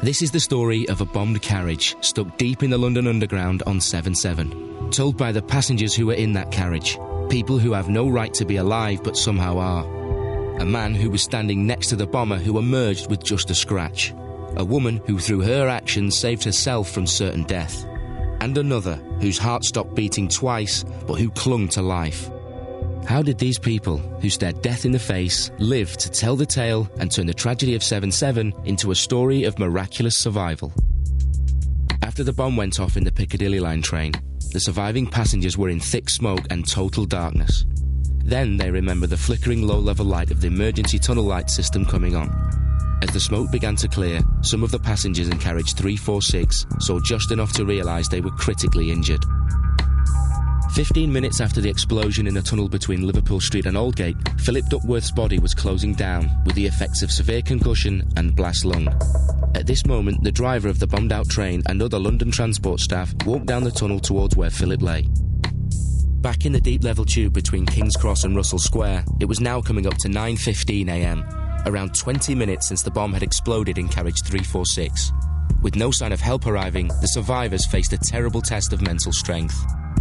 This is the story of a bombed carriage stuck deep in the London Underground on 7/7, told by the passengers who were in that carriage, people who have no right to be alive but somehow are. A man who was standing next to the bomber who emerged with just a scratch. A woman who through her actions saved herself from certain death. And another whose heart stopped beating twice but who clung to life. How did these people, who stared death in the face, live to tell the tale and turn the tragedy of 7/7 into a story of miraculous survival? After the bomb went off in the Piccadilly line train, the surviving passengers were in thick smoke and total darkness. Then they remembered the flickering low-level light of the emergency tunnel light system coming on. As the smoke began to clear, some of the passengers in carriage 346 saw just enough to realise they were critically injured. 15 minutes after the explosion in the tunnel between Liverpool Street and Aldgate, Philip Duckworth's body was closing down with the effects of severe concussion and blast lung. At this moment, the driver of the bombed-out train and other London transport staff walked down the tunnel towards where Philip lay. Back in the deep-level tube between King's Cross and Russell Square, it was now coming up to 9:15 a.m, around 20 minutes since the bomb had exploded in carriage 346. With no sign of help arriving, the survivors faced a terrible test of mental strength.